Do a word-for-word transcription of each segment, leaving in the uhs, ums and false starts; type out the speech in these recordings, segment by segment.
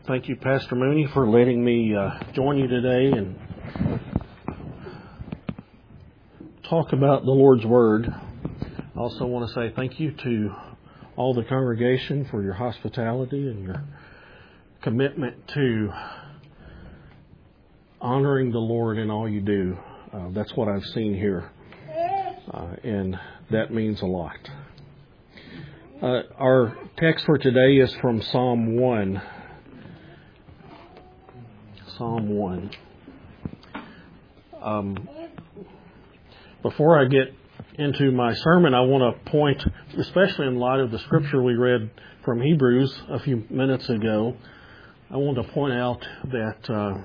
thank you, Pastor Mooney, for letting me uh, join you today and talk about the Lord's Word. I also want to say thank you to all the congregation for your hospitality and your commitment to honoring the Lord in all you do. Uh, that's what I've seen here, uh, and that means a lot. Uh, our text for today is from Psalm one. Psalm one. Um, before I get into my sermon, I want to point, especially in light of the scripture we read from Hebrews a few minutes ago, I want to point out that uh,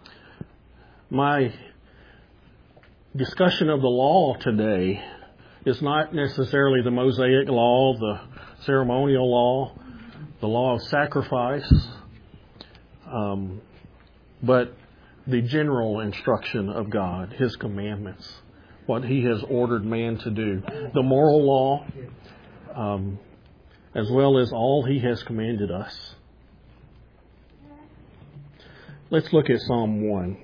my discussion of the law today is not necessarily the Mosaic law, the ceremonial law, the law of sacrifice, um, but the general instruction of God, His commandments, what He has ordered man to do, the moral law, um, as well as all He has commanded us. Let's look at Psalm one.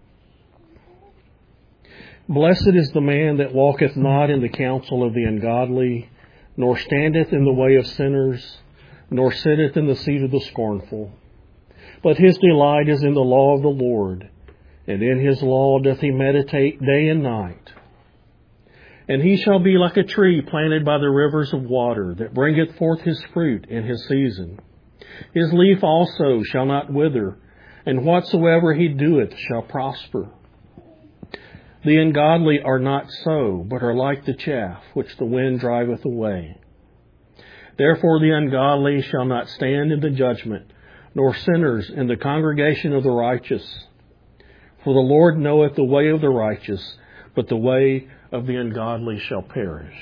Blessed is the man that walketh not in the counsel of the ungodly, nor standeth in the way of sinners, nor sitteth in the seat of the scornful. But his delight is in the law of the Lord, and in his law doth he meditate day and night. And he shall be like a tree planted by the rivers of water, that bringeth forth his fruit in his season. His leaf also shall not wither, and whatsoever he doeth shall prosper. The ungodly are not so, but are like the chaff which the wind driveth away. Therefore the ungodly shall not stand in the judgment, nor sinners in the congregation of the righteous. For the Lord knoweth the way of the righteous, but the way of the ungodly shall perish.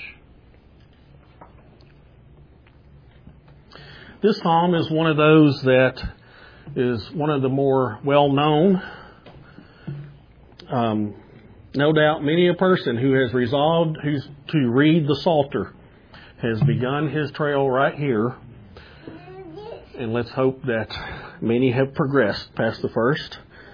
This psalm is one of those that is one of the more well-known. Um, no doubt many a person who has resolved who's to read the Psalter has begun his trail right here. And let's hope that many have progressed past the first.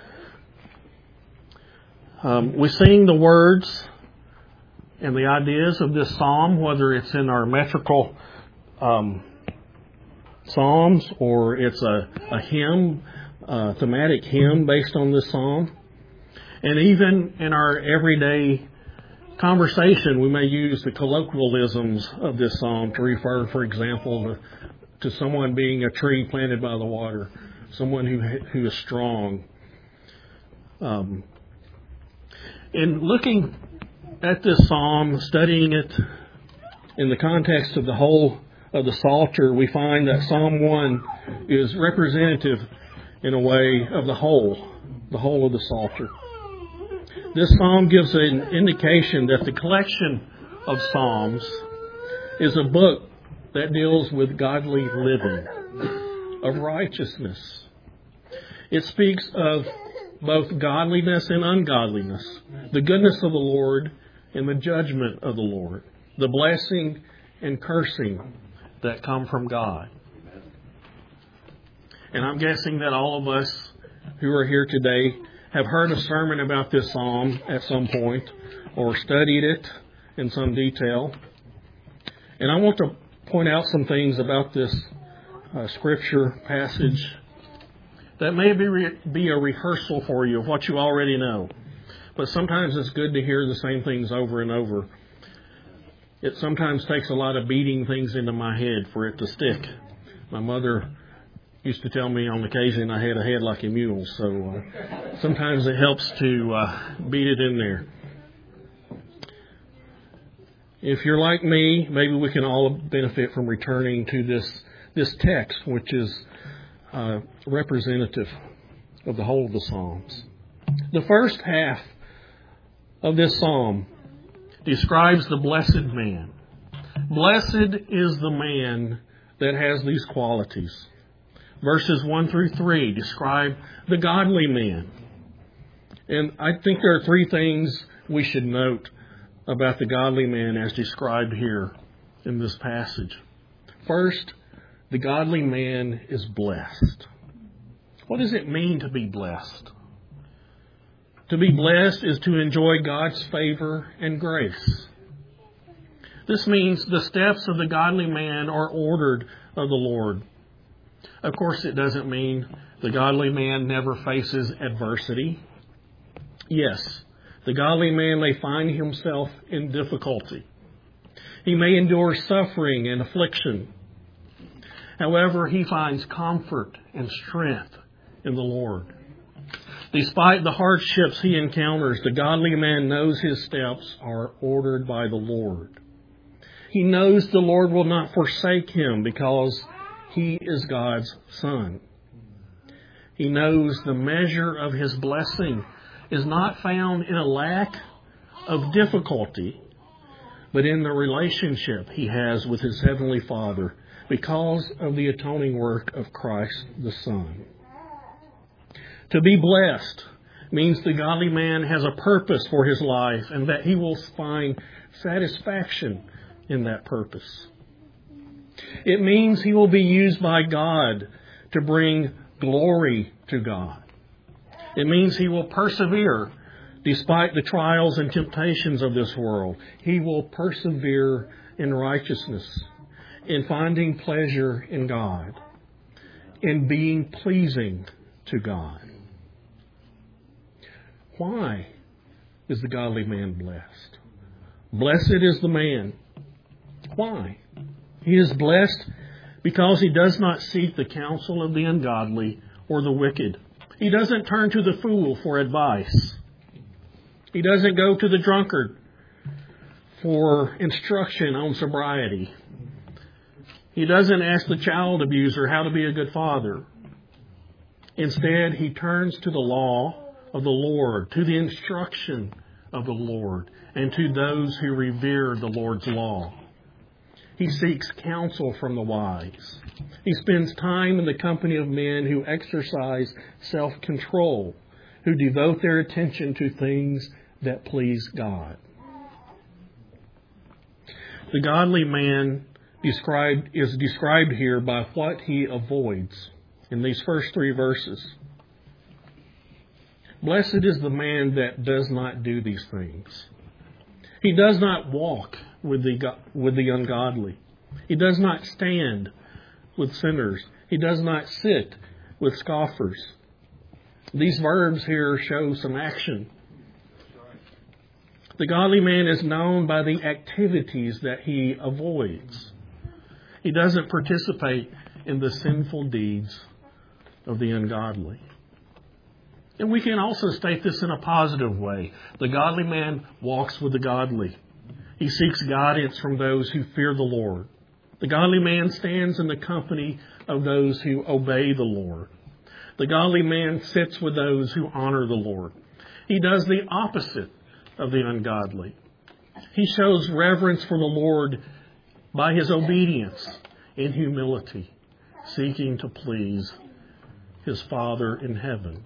Um, we sing the words and the ideas of this psalm, whether it's in our metrical um, psalms or it's a, a hymn, a thematic hymn based on this psalm. And even in our everyday conversation, we may use the colloquialisms of this psalm to refer, for example, to, to someone being a tree planted by the water, someone who who is strong. Um, in looking at this psalm, studying it in the context of the whole of the Psalter, we find that Psalm one is representative in a way of the whole, the whole of the Psalter. This psalm gives an indication that the collection of psalms is a book that deals with godly living, of righteousness. It speaks of both godliness and ungodliness, the goodness of the Lord and the judgment of the Lord, the blessing and cursing that come from God. And I'm guessing that all of us who are here today have heard a sermon about this psalm at some point or studied it in some detail. And I want to point out some things about this uh, scripture passage that may be, re- be a rehearsal for you of what you already know. But sometimes it's good to hear the same things over and over. It sometimes takes a lot of beating things into my head for it to stick. My mother used to tell me on occasion I had a head like a mule, so uh, sometimes it helps to uh, beat it in there. If you're like me, maybe we can all benefit from returning to this this text, which is uh, representative of the whole of the Psalms. The first half of this psalm describes the blessed man. Blessed is the man that has these qualities. Verses one through three describe the godly man. And I think there are three things we should note about the godly man as described here in this passage. First, the godly man is blessed. What does it mean to be blessed? To be blessed is to enjoy God's favor and grace. This means the steps of the godly man are ordered of the Lord. Of course, it doesn't mean the godly man never faces adversity. Yes, the godly man may find himself in difficulty. He may endure suffering and affliction. However, he finds comfort and strength in the Lord. Despite the hardships he encounters, the godly man knows his steps are ordered by the Lord. He knows the Lord will not forsake him because he is God's son. He knows the measure of his blessing is not found in a lack of difficulty, but in the relationship he has with his heavenly Father because of the atoning work of Christ the Son. To be blessed means the godly man has a purpose for his life and that he will find satisfaction in that purpose. It means he will be used by God to bring glory to God. It means he will persevere despite the trials and temptations of this world. He will persevere in righteousness, in finding pleasure in God, in being pleasing to God. Why is the godly man blessed? Blessed is the man. Why? He is blessed because he does not seek the counsel of the ungodly or the wicked. He doesn't turn to the fool for advice. He doesn't go to the drunkard for instruction on sobriety. He doesn't ask the child abuser how to be a good father. Instead, he turns to the law of the Lord, to the instruction of the Lord, and to those who revere the Lord's law. He seeks counsel from the wise. He spends time in the company of men who exercise self-control, who devote their attention to things that please God. The godly man described is described here by what he avoids in these first three verses. Blessed is the man that does not do these things. He does not walk with the with the ungodly. He does not stand with sinners. He does not sit with scoffers. These verbs here show some action. The godly man is known by the activities that he avoids. He doesn't participate in the sinful deeds of the ungodly. And we can also state this in a positive way. The godly man walks with the godly. He seeks guidance from those who fear the Lord. The godly man stands in the company of those who obey the Lord. The godly man sits with those who honor the Lord. He does the opposite of the ungodly. He shows reverence for the Lord by his obedience in humility, seeking to please his Father in heaven.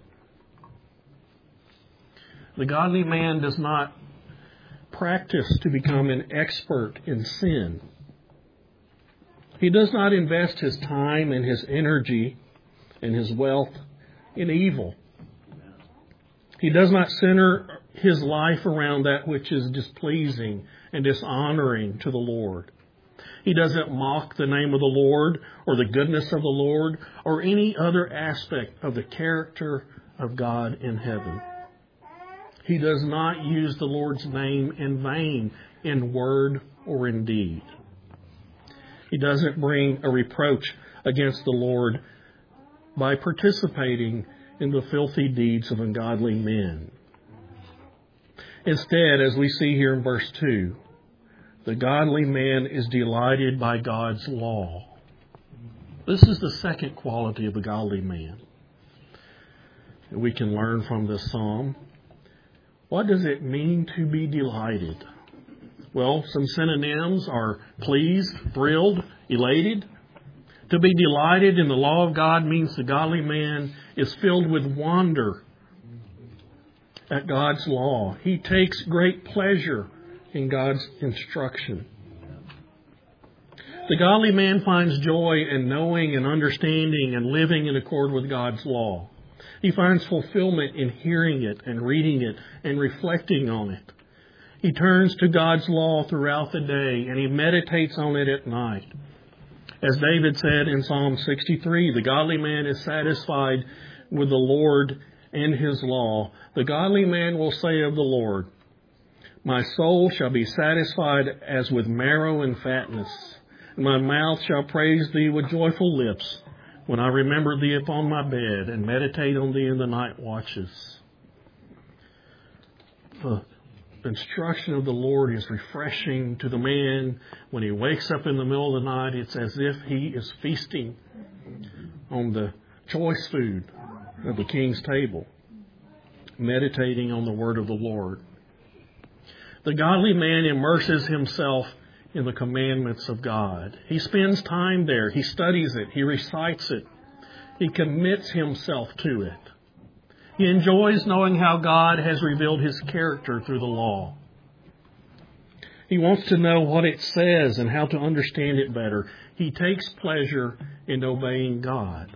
The godly man does not practice to become an expert in sin. He does not invest his time and his energy and his wealth in evil. He does not center his life around that which is displeasing and dishonoring to the Lord. He doesn't mock the name of the Lord or the goodness of the Lord or any other aspect of the character of God in heaven. He does not use the Lord's name in vain in word or in deed. He doesn't bring a reproach against the Lord by participating in the filthy deeds of ungodly men. Instead, as we see here in verse two, the godly man is delighted by God's law. This is the second quality of the godly man that we can learn from this psalm. What does it mean to be delighted? Well, some synonyms are pleased, thrilled, elated. To be delighted in the law of God means the godly man is filled with wonder at God's law. He takes great pleasure in God's instruction. The godly man finds joy in knowing and understanding and living in accord with God's law. He finds fulfillment in hearing it and reading it and reflecting on it. He turns to God's law throughout the day and he meditates on it at night. As David said in Psalm sixty-three, the godly man is satisfied with the Lord and His law. The godly man will say of the Lord, my soul shall be satisfied as with marrow and fatness. And my mouth shall praise Thee with joyful lips when I remember Thee upon my bed and meditate on Thee in the night watches. The instruction of the Lord is refreshing to the man. When he wakes up in the middle of the night, it's as if he is feasting on the choice food of the King's table, meditating on the word of the Lord. The godly man immerses himself in the commandments of God. He spends time there. He studies it. He recites it. He commits himself to it. He enjoys knowing how God has revealed His character through the law. He wants to know what it says and how to understand it better. He takes pleasure in obeying God.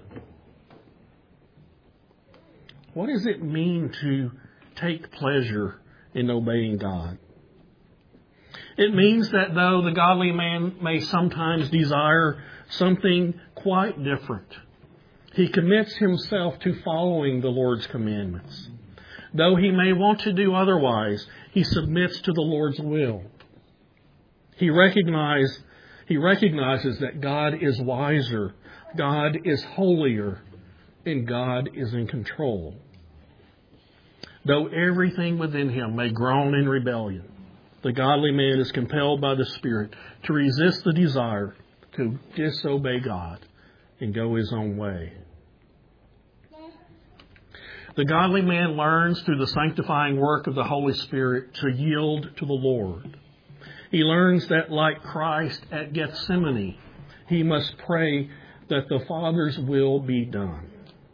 What does it mean to take pleasure in obeying God? It means that though the godly man may sometimes desire something quite different, he commits himself to following the Lord's commandments. Though he may want to do otherwise, he submits to the Lord's will. He recognize, he recognizes that God is wiser, God is holier, and God is in control. Though everything within him may groan in rebellion, the godly man is compelled by the Spirit to resist the desire to disobey God and go his own way. The godly man learns through the sanctifying work of the Holy Spirit to yield to the Lord. He learns that like Christ at Gethsemane, he must pray that the Father's will be done.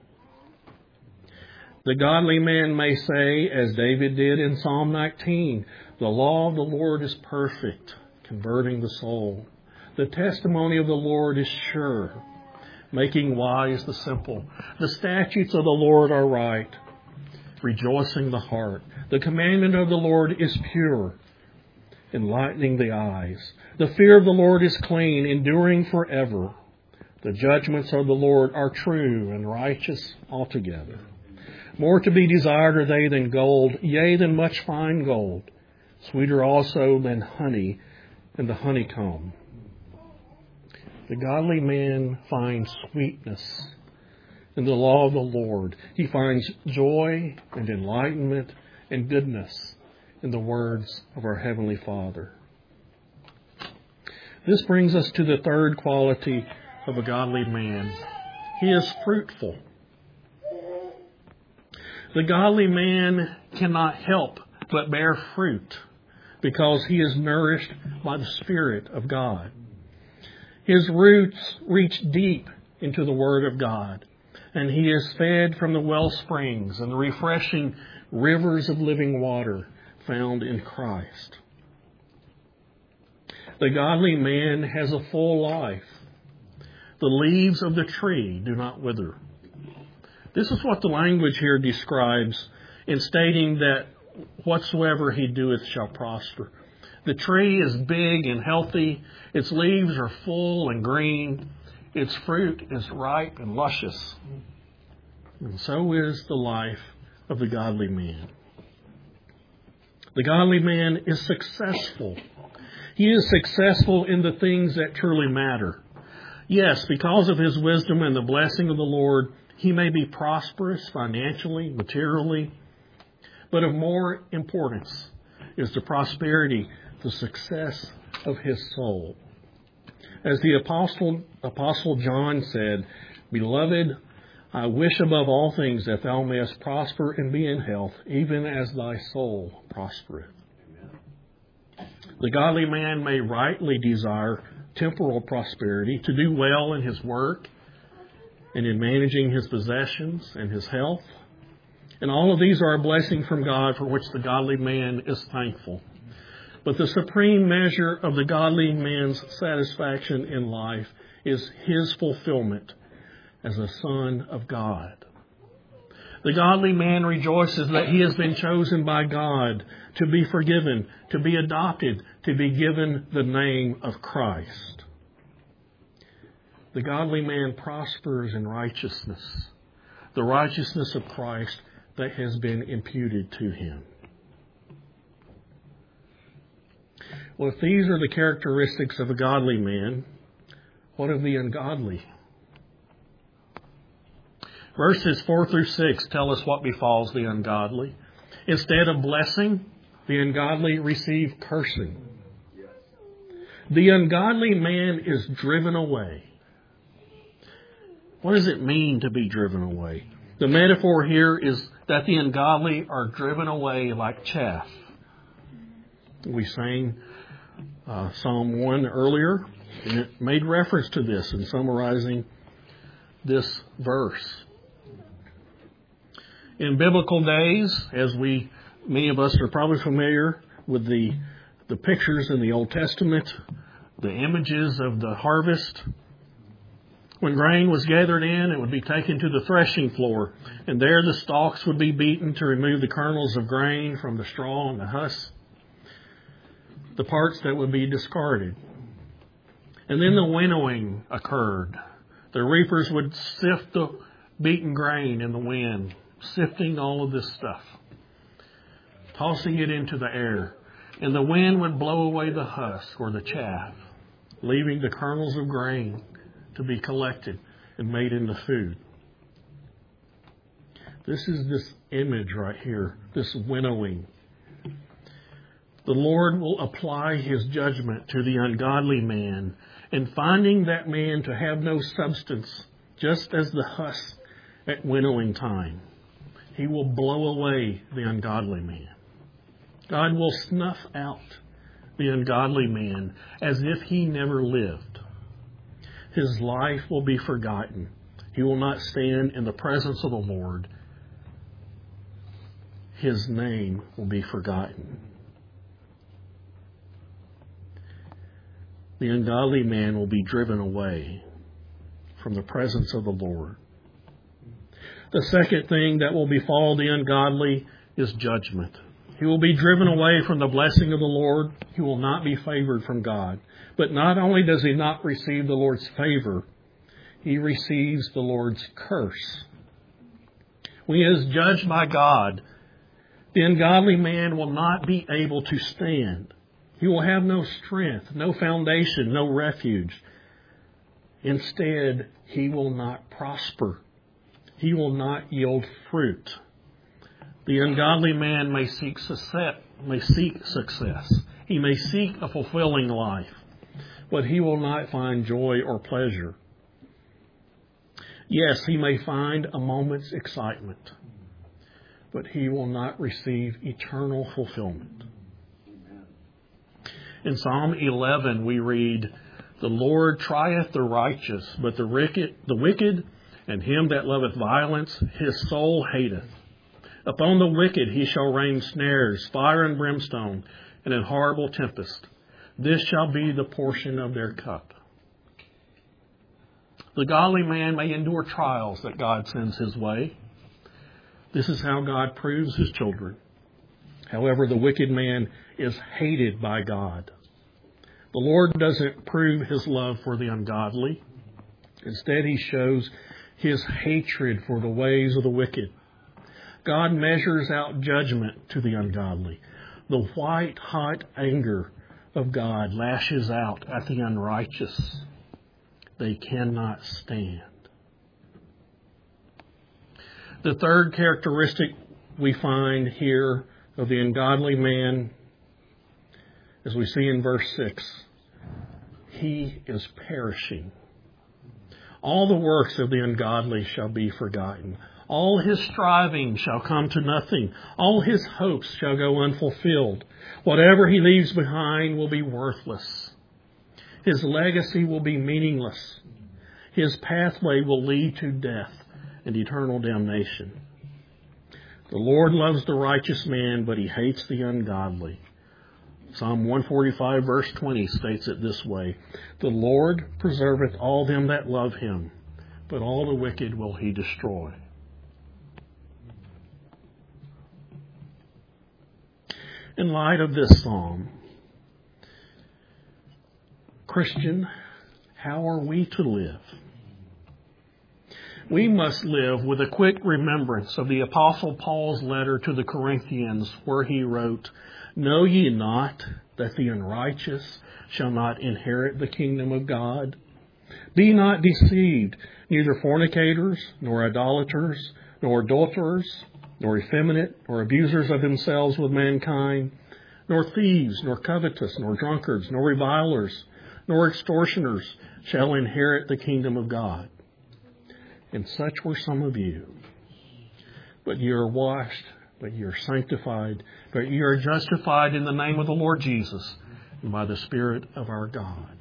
The godly man may say, as David did in Psalm nineteen, the law of the Lord is perfect, converting the soul. The testimony of the Lord is sure, making wise the simple. The statutes of the Lord are right, rejoicing the heart. The commandment of the Lord is pure, enlightening the eyes. The fear of the Lord is clean, enduring forever. The judgments of the Lord are true and righteous altogether. More to be desired are they than gold, yea, than much fine gold. Sweeter also than honey and the honeycomb. The godly man finds sweetness in the law of the Lord. He finds joy and enlightenment and goodness in the words of our Heavenly Father. This brings us to the third quality of a godly man. He is fruitful. The godly man cannot help but bear fruit because he is nourished by the Spirit of God. His roots reach deep into the Word of God, and he is fed from the well springs and the refreshing rivers of living water found in Christ. The godly man has a full life. The leaves of the tree do not wither. This is what the language here describes in stating that whatsoever he doeth shall prosper. The tree is big and healthy. Its leaves are full and green. Its fruit is ripe and luscious. And so is the life of the godly man. The godly man is successful. He is successful in the things that truly matter. Yes, because of his wisdom and the blessing of the Lord, he may be prosperous financially, materially, but of more importance is the prosperity, the success of his soul. As the Apostle, Apostle John said, Beloved, I wish above all things that thou mayest prosper and be in health, even as thy soul prospereth. Amen. The godly man may rightly desire temporal prosperity, to do well in his work and in managing his possessions and his health. And all of these are a blessing from God for which the godly man is thankful. But the supreme measure of the godly man's satisfaction in life is his fulfillment as a son of God. The godly man rejoices that he has been chosen by God to be forgiven, to be adopted, to be given the name of Christ. The godly man prospers in righteousness, the righteousness of Christ that has been imputed to him. Well, if these are the characteristics of a godly man, what of the ungodly? Verses four through six tell us what befalls the ungodly. Instead of blessing, the ungodly receive cursing. The ungodly man is driven away. What does it mean to be driven away? The metaphor here is that the ungodly are driven away like chaff. We sang uh, Psalm one earlier, and it made reference to this in summarizing this verse. In biblical days, as we, many of us are probably familiar with the, the pictures in the Old Testament, the images of the harvest. When grain was gathered in, it would be taken to the threshing floor, and there the stalks would be beaten to remove the kernels of grain from the straw and the husk, the parts that would be discarded. And then the winnowing occurred. The reapers would sift the beaten grain in the wind, sifting all of this stuff, tossing it into the air. And the wind would blow away the husk or the chaff, leaving the kernels of grain to be collected and made into food. This is this image right here, this winnowing. The Lord will apply His judgment to the ungodly man, and finding that man to have no substance, just as the husk at winnowing time, He will blow away the ungodly man. God will snuff out the ungodly man as if he never lived. His life will be forgotten. He will not stand in the presence of the Lord. His name will be forgotten. The ungodly man will be driven away from the presence of the Lord. The second thing that will befall the ungodly is judgment. He will be driven away from the blessing of the Lord. He will not be favored from God. But not only does he not receive the Lord's favor, he receives the Lord's curse. When he is judged by God, the ungodly man will not be able to stand. He will have no strength, no foundation, no refuge. Instead, he will not prosper. He will not yield fruit. The ungodly man may seek success, may seek success. He may seek a fulfilling life, but he will not find joy or pleasure. Yes, he may find a moment's excitement, but he will not receive eternal fulfillment. In Psalm eleven, we read, "The Lord trieth the righteous, but the wicked, the wicked and him that loveth violence, his soul hateth. Upon the wicked he shall rain snares, fire and brimstone, and an horrible tempest. This shall be the portion of their cup." The godly man may endure trials that God sends his way. This is how God proves his children. However, the wicked man is hated by God. The Lord doesn't prove his love for the ungodly. Instead, he shows his hatred for the ways of the wicked. God measures out judgment to the ungodly. The white-hot anger of God lashes out at the unrighteous. They cannot stand. The third characteristic we find here of the ungodly man, as we see in verse six, he is perishing. All the works of the ungodly shall be forgotten. All his striving shall come to nothing. All his hopes shall go unfulfilled. Whatever he leaves behind will be worthless. His legacy will be meaningless. His pathway will lead to death and eternal damnation. The Lord loves the righteous man, but he hates the ungodly. Psalm one forty-five verse twenty states it this way: "The Lord preserveth all them that love him, but all the wicked will he destroy." In light of this psalm, Christian, how are we to live? We must live with a quick remembrance of the Apostle Paul's letter to the Corinthians, where he wrote, "Know ye not that the unrighteous shall not inherit the kingdom of God? Be not deceived, neither fornicators, nor idolaters, nor adulterers, nor effeminate, nor abusers of themselves with mankind, nor thieves, nor covetous, nor drunkards, nor revilers, nor extortioners shall inherit the kingdom of God. And such were some of you. But ye are washed, but ye are sanctified, but ye are justified in the name of the Lord Jesus, and by the Spirit of our God."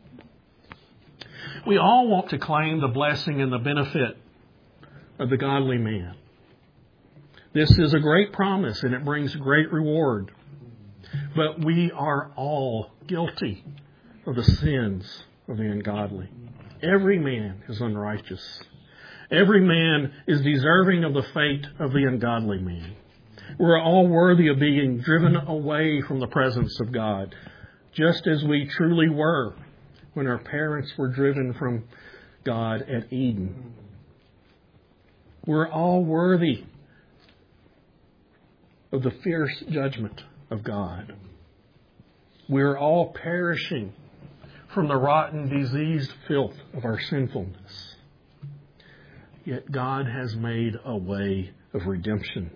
We all want to claim the blessing and the benefit of the godly man. This is a great promise, and it brings great reward. But we are all guilty of the sins of the ungodly. Every man is unrighteous. Every man is deserving of the fate of the ungodly man. We're all worthy of being driven away from the presence of God, just as we truly were when our parents were driven from God at Eden. We're all worthy of the fierce judgment of God. We're all perishing from the rotten, diseased filth of our sinfulness. Yet God has made a way of redemption.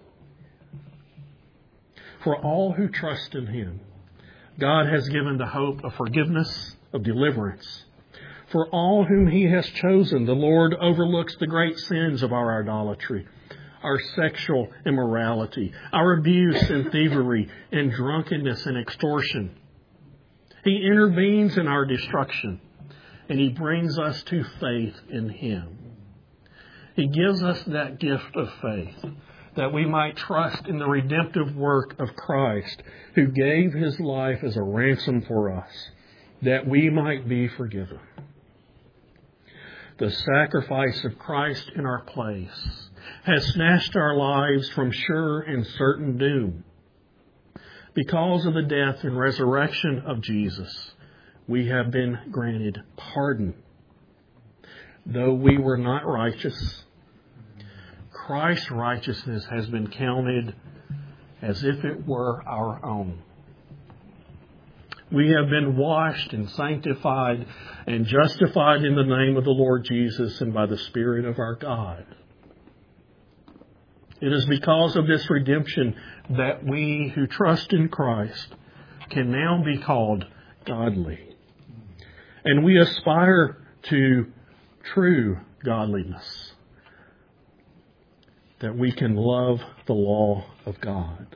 For all who trust in Him, God has given the hope of forgiveness, of deliverance. For all whom He has chosen, the Lord overlooks the great sins of our idolatry, our sexual immorality, our abuse and thievery, and drunkenness and extortion. He intervenes in our destruction, and He brings us to faith in Him. He gives us that gift of faith, that we might trust in the redemptive work of Christ, who gave His life as a ransom for us, that we might be forgiven. The sacrifice of Christ in our place has snatched our lives from sure and certain doom. Because of the death and resurrection of Jesus, we have been granted pardon. Though we were not righteous, Christ's righteousness has been counted as if it were our own. We have been washed and sanctified and justified in the name of the Lord Jesus and by the Spirit of our God. It is because of this redemption that we who trust in Christ can now be called godly. And we aspire to true godliness, that we can love the law of God.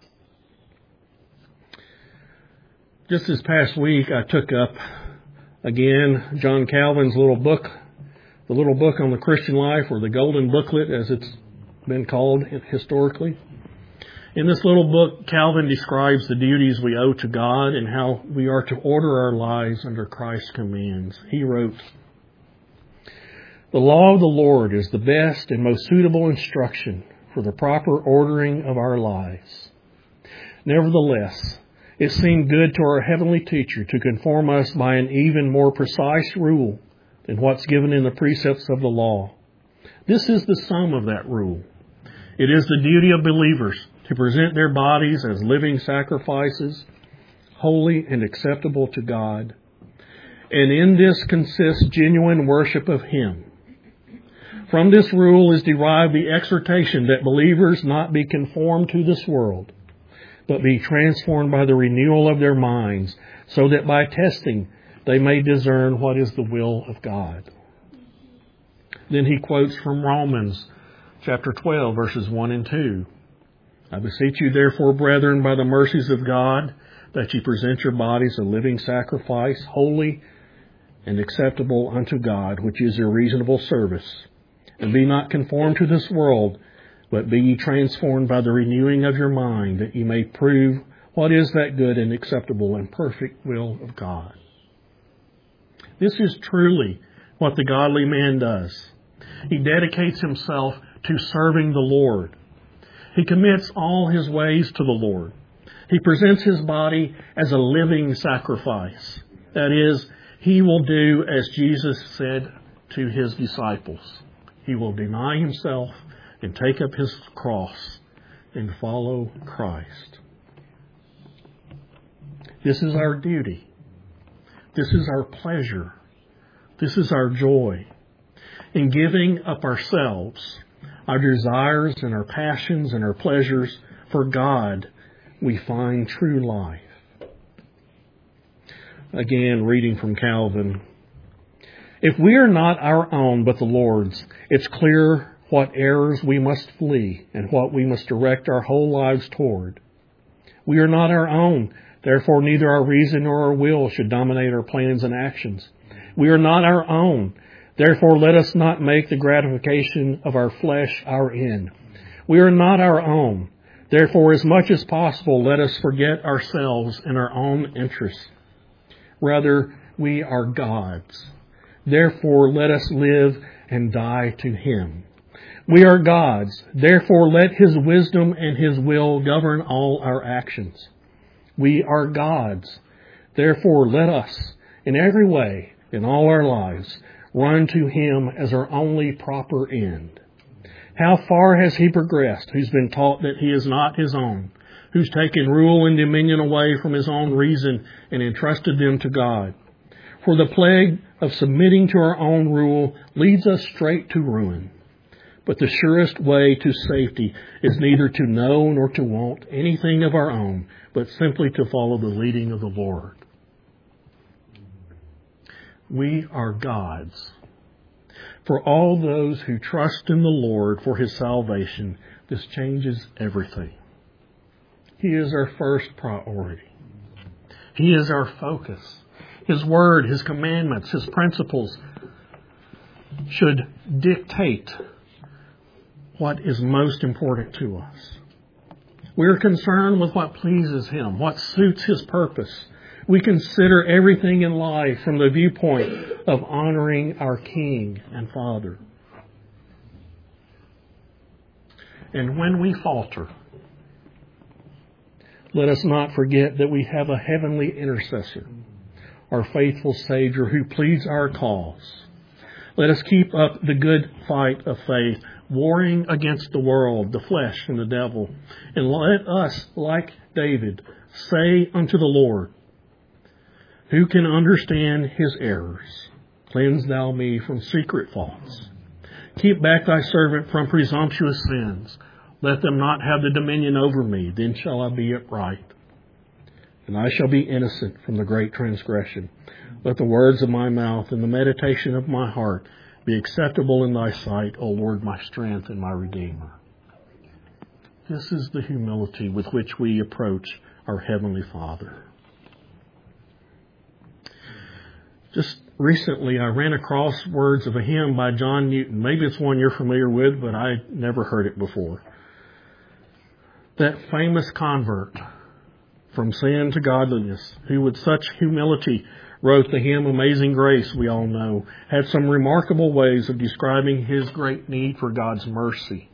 Just this past week, I took up again John Calvin's little book, the little book on the Christian life, or the Golden Booklet as it's been called historically. In this little book, Calvin describes the duties we owe to God and how we are to order our lives under Christ's commands. He wrote, "The law of the Lord is the best and most suitable instruction for the proper ordering of our lives. Nevertheless, it seemed good to our heavenly teacher to conform us by an even more precise rule than what's given in the precepts of the law. This is the sum of that rule. It is the duty of believers to present their bodies as living sacrifices, holy and acceptable to God. And in this consists genuine worship of Him. From this rule is derived the exhortation that believers not be conformed to this world, but be transformed by the renewal of their minds, so that by testing they may discern what is the will of God." Then he quotes from Romans chapter twelve, verses one and two. "I beseech you therefore, brethren, by the mercies of God, that ye present your bodies a living sacrifice, holy and acceptable unto God, which is your reasonable service. And be not conformed to this world, but be ye transformed by the renewing of your mind, that ye may prove what is that good and acceptable and perfect will of God? This is truly what the godly man does. He dedicates himself to serving the Lord. He commits all his ways to the Lord. He presents his body as a living sacrifice. That is, he will do as Jesus said to his disciples. He will deny himself and take up his cross and follow Christ. This is our duty. This is our pleasure. This is our joy. In giving up ourselves, our desires and our passions and our pleasures for God, we find true life. Again, reading from Calvin. If we are not our own but the Lord's, it's clear what errors we must flee and what we must direct our whole lives toward. We are not our own, therefore neither our reason nor our will should dominate our plans and actions. We are not our own, therefore let us not make the gratification of our flesh our end. We are not our own, therefore as much as possible let us forget ourselves and our own interests. Rather, we are God's. Therefore, let us live and die to Him. We are God's. Therefore, let His wisdom and His will govern all our actions. We are God's. Therefore, let us, in every way, in all our lives, run to Him as our only proper end. How far has he progressed who's been taught that he is not his own, who's taken rule and dominion away from his own reason and entrusted them to God? For the plague of submitting to our own rule leads us straight to ruin. But the surest way to safety is neither to know nor to want anything of our own, but simply to follow the leading of the Lord. We are God's. For all those who trust in the Lord for His salvation, this changes everything. He is our first priority. He is our focus. His Word, His commandments, His principles should dictate what is most important to us. We're concerned with what pleases Him, what suits His purpose. We consider everything in life from the viewpoint of honoring our King and Father. And when we falter, let us not forget that we have a heavenly intercessor, our faithful Savior who pleads our cause. Let us keep up the good fight of faith, warring against the world, the flesh, and the devil. And let us, like David, say unto the Lord, who can understand his errors? Cleanse thou me from secret faults. Keep back thy servant from presumptuous sins. Let them not have the dominion over me. Then shall I be upright, and I shall be innocent from the great transgression. Let the words of my mouth and the meditation of my heart be acceptable in thy sight, O Lord, my strength and my Redeemer. This is the humility with which we approach our Heavenly Father. Just recently, I ran across words of a hymn by John Newton. Maybe it's one you're familiar with, but I never heard it before. That famous convert from sin to godliness, who with such humility wrote the hymn Amazing Grace, we all know, had some remarkable ways of describing his great need for God's mercy.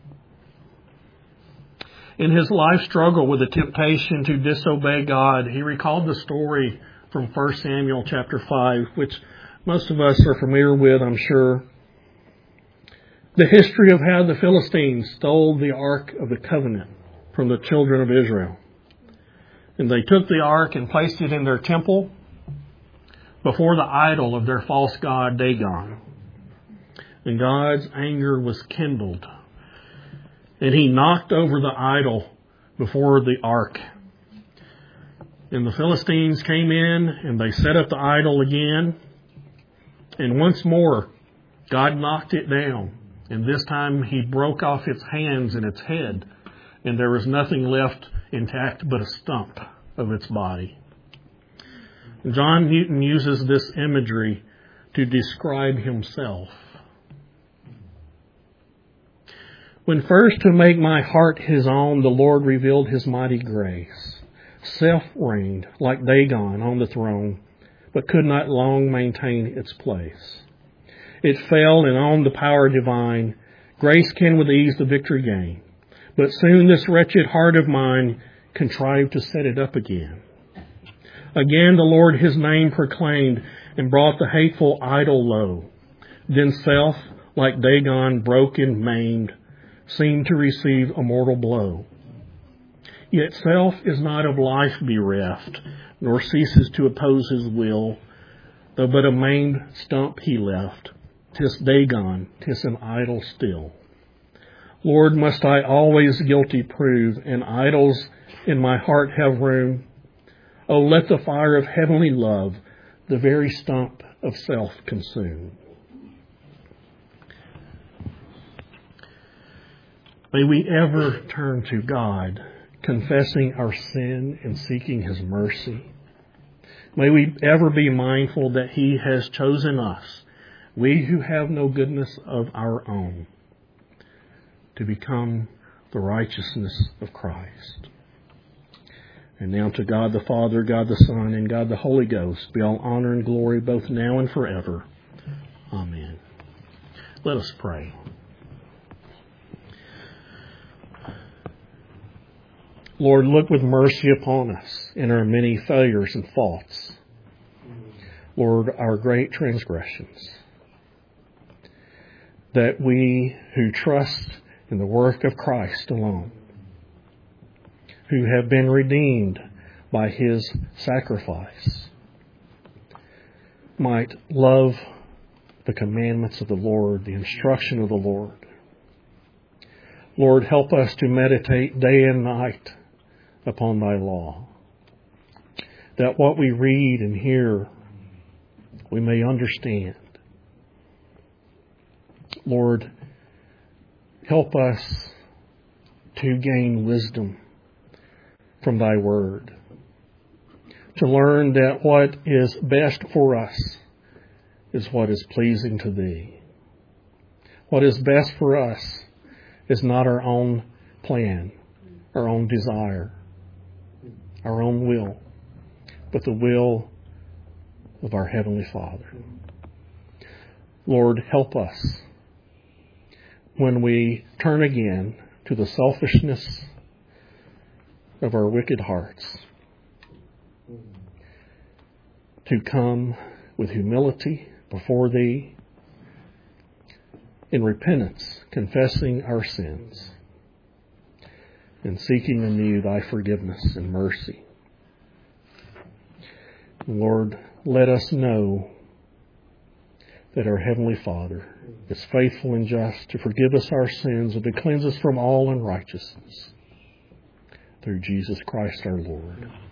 In his life struggle with the temptation to disobey God, he recalled the story from First Samuel chapter five, which most of us are familiar with, I'm sure. The history of how the Philistines stole the Ark of the Covenant from the children of Israel. And they took the Ark and placed it in their temple before the idol of their false god Dagon. And God's anger was kindled. And He knocked over the idol before the Ark. And the Philistines came in and they set up the idol again. And once more, God knocked it down. And this time He broke off its hands and its head. And there was nothing left intact but a stump of its body. John Newton uses this imagery to describe himself. When first to make my heart His own, the Lord revealed His mighty grace. Self reigned like Dagon on the throne, but could not long maintain its place. It fell, and on the power divine, grace can with ease the victory gain. But soon this wretched heart of mine contrived to set it up again. Again the Lord his name proclaimed, and brought the hateful idol low. Then self, like Dagon, broken, maimed, seemed to receive a mortal blow. Yet self is not of life bereft, nor ceases to oppose his will, though but a maimed stump he left. 'Tis Dagon, 'tis an idol still. Lord, must I always guilty prove, and idols in my heart have room? Oh, let the fire of heavenly love the very stump of self consume. May we ever turn to God, confessing our sin and seeking his mercy. May we ever be mindful that he has chosen us, we who have no goodness of our own, to become the righteousness of Christ. And now to God the Father, God the Son, and God the Holy Ghost be all honor and glory both now and forever. Amen. Let us pray. Lord, look with mercy upon us in our many failures and faults. Lord, our great transgressions. That we who trust in the work of Christ alone, who have been redeemed by his sacrifice, might love the commandments of the Lord, the instruction of the Lord. Lord, help us to meditate day and night upon thy law, that what we read and hear we may understand. Lord, help us to gain wisdom from thy word, to learn that what is best for us is what is pleasing to thee. What is best for us is not our own plan, our own desire, our own will, but the will of our Heavenly Father. Lord, help us when we turn again to the selfishness of our wicked hearts, to come with humility before thee in repentance, confessing our sins and seeking anew thy forgiveness and mercy. Lord, let us know that our Heavenly Father is faithful and just to forgive us our sins and to cleanse us from all unrighteousness. Through Jesus Christ our Lord.